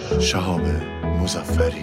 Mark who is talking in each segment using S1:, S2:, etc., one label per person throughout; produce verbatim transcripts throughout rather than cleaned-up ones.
S1: شهاب مظفری.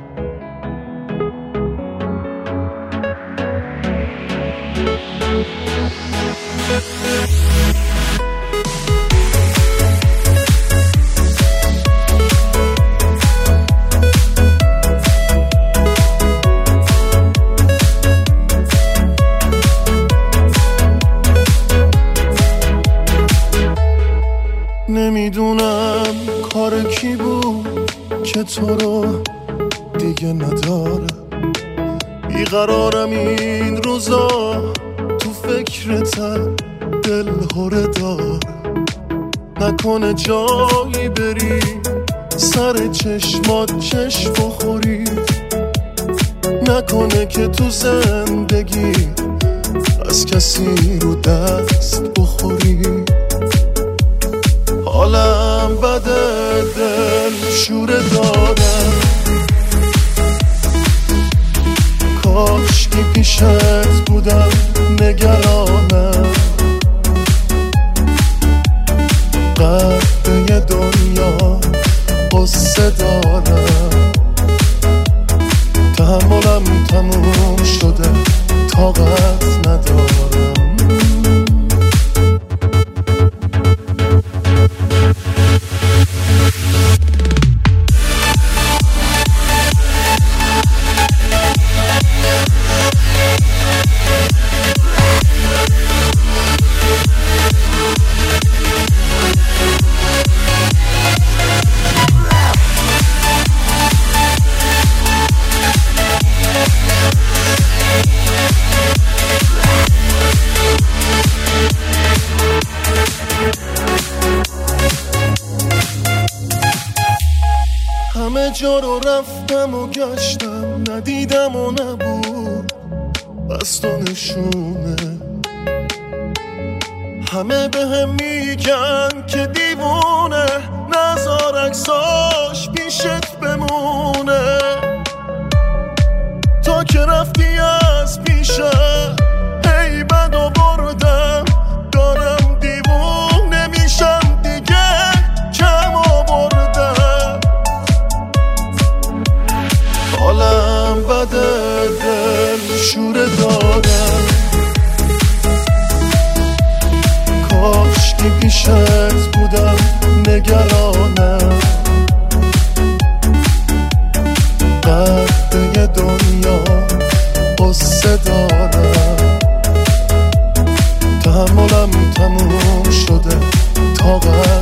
S1: نمیدونم کار کی بود که تو رو دیگه نداره، بیقرارم این روزا، تو فکرتم دل هره داره. نکنه جایی بری سر چشمات چشم بخوری، نکنه که تو زندگی از کسی رو دست بخوری. حالم بده، دل شوره دارم، کاشکی پیشت بودم نگرانم. قدر دنیا قصه دارم، تحملم تموم شده، طاقت ندارم. همه جا رو رفتم و گشتم، ندیدم و نبود بس تو نشونه. همه به هم میگن که دیوونه، نزار عکساش پیشت بمونه. تا که رفتی از پیشم هی بد آوردم، دارم دیوونه میشم دیگه، کم آوردم. حالم بده، دل شوره دارم، کاشکی پیشت بودم نگرانم. قدر دنیا قصه دارم، تحملم تموم شده، طاقت